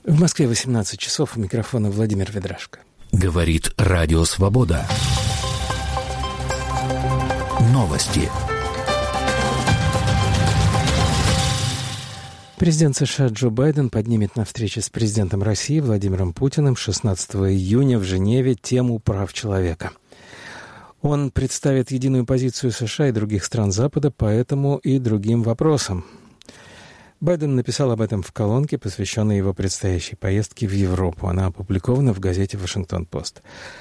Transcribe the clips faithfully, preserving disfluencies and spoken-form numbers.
В Москве восемнадцать часов, у микрофона Владимир Ведрашко. Говорит Радио Свобода. Новости. Президент США Джо Байден поднимет на встрече с президентом России Владимиром Путиным шестнадцатого июня в Женеве тему прав человека. Он представит единую позицию США и других стран Запада по этому и другим вопросам. Байден написал об этом в колонке, посвященной его предстоящей поездке в Европу. Она опубликована в газете «Вашингтон-Пост».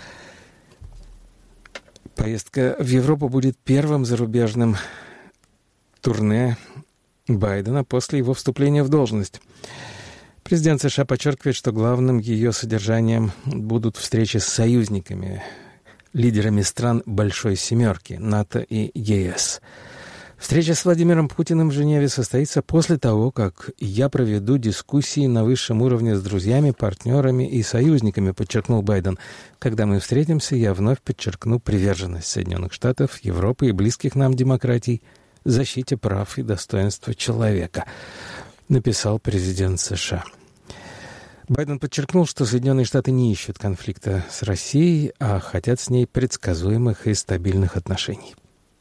Поездка в Европу будет первым зарубежным турне Байдена после его вступления в должность. Президент США подчеркивает, что главным ее содержанием будут встречи с союзниками, лидерами стран Большой Семерки, НАТО и ЕС. Встреча с Владимиром Путиным в Женеве состоится после того, как я проведу дискуссии на высшем уровне с друзьями, партнерами и союзниками, подчеркнул Байден. Когда мы встретимся, я вновь подчеркну приверженность Соединенных Штатов, Европы и близких нам демократий защите прав и достоинства человека, написал президент США. Байден подчеркнул, что Соединенные Штаты не ищут конфликта с Россией, а хотят с ней предсказуемых и стабильных отношений.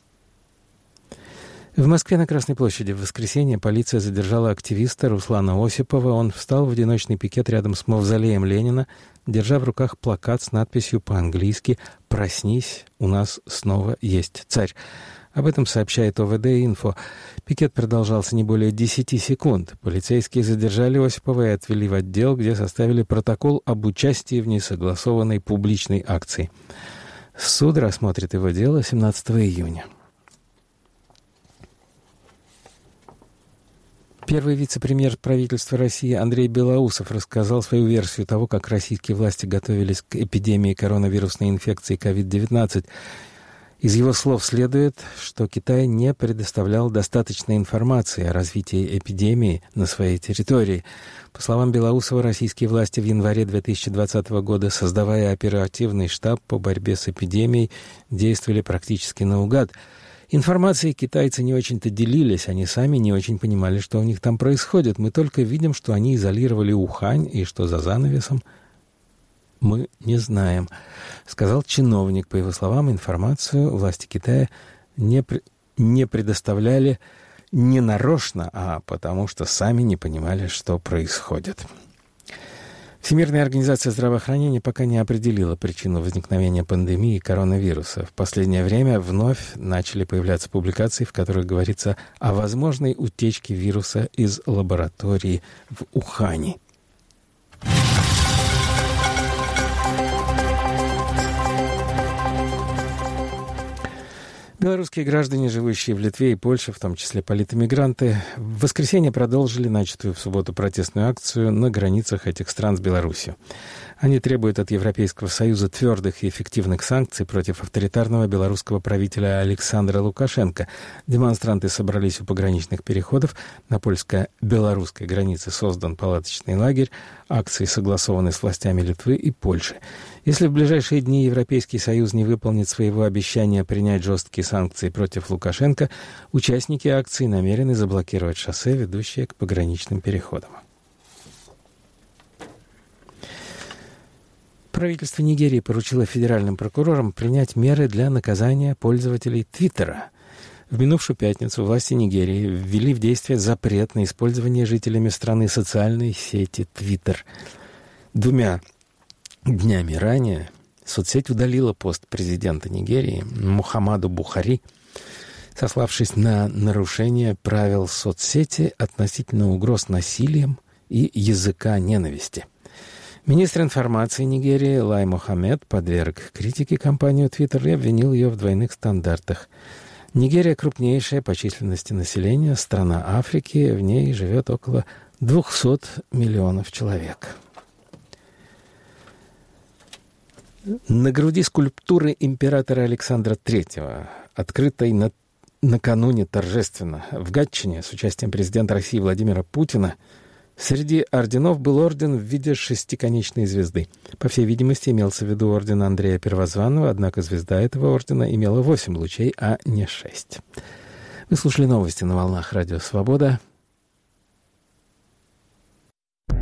В Москве на Красной площади в воскресенье полиция задержала активиста Руслана Осипова. Он встал в одиночный пикет рядом с мавзолеем Ленина, держа в руках плакат с надписью по-английски «Проснись, у нас снова есть царь». Об этом сообщает ОВД-инфо. Пикет продолжался не более десяти секунд. Полицейские задержали Осипова и отвели в отдел, где составили протокол об участии в несогласованной публичной акции. Суд рассмотрит его дело семнадцатого июня. Первый вице-премьер правительства России Андрей Белоусов рассказал свою версию того, как российские власти готовились к эпидемии коронавирусной инфекции ковид девятнадцать. Из его слов следует, что Китай не предоставлял достаточной информации о развитии эпидемии на своей территории. По словам Белоусова, российские власти в январе две тысячи двадцатого года, создавая оперативный штаб по борьбе с эпидемией, действовали практически наугад. Информацией китайцы не очень-то делились, они сами не очень понимали, что у них там происходит. Мы только видим, что они изолировали Ухань, и что за занавесом мы не знаем, сказал чиновник. По его словам, информацию власти Китая не, при... не предоставляли не нарочно, а потому что сами не понимали, что происходит. Всемирная организация здравоохранения пока не определила причину возникновения пандемии коронавируса. В последнее время вновь начали появляться публикации, в которых говорится о возможной утечке вируса из лаборатории в Ухане. Белорусские граждане, живущие в Литве и Польше, в том числе политэмигранты, в воскресенье продолжили начатую в субботу протестную акцию на границах этих стран с Беларусью. Они требуют от Европейского Союза твердых и эффективных санкций против авторитарного белорусского правителя Александра Лукашенко. Демонстранты собрались у пограничных переходов. На польско-белорусской границе создан палаточный лагерь. Акции согласованы с властями Литвы и Польши. Если в ближайшие дни Европейский Союз не выполнит своего обещания принять жесткие санкции против Лукашенко, участники акции намерены заблокировать шоссе, ведущее к пограничным переходам. Правительство Нигерии поручило федеральным прокурорам принять меры для наказания пользователей Твиттера. В минувшую пятницу власти Нигерии ввели в действие запрет на использование жителями страны социальной сети Твиттер. Двумя днями ранее соцсеть удалила пост президента Нигерии Мухаммаду Бухари, сославшись на нарушение правил соцсети относительно угроз насилием и языка ненависти. Министр информации Нигерии Лай Мохаммед подверг критике компанию Twitter и обвинил ее в двойных стандартах. Нигерия — крупнейшая по численности населения страна Африки, в ней живет около двухсот миллионов человек. На груди скульптуры императора Александра Третьего, открытой на, накануне торжественно в Гатчине с участием президента России Владимира Путина, среди орденов был орден в виде шестиконечной звезды. По всей видимости, имелся в виду орден Андрея Первозванного, однако звезда этого ордена имела восемь лучей, а не шесть. Вы слушали новости на волнах Радио Свобода.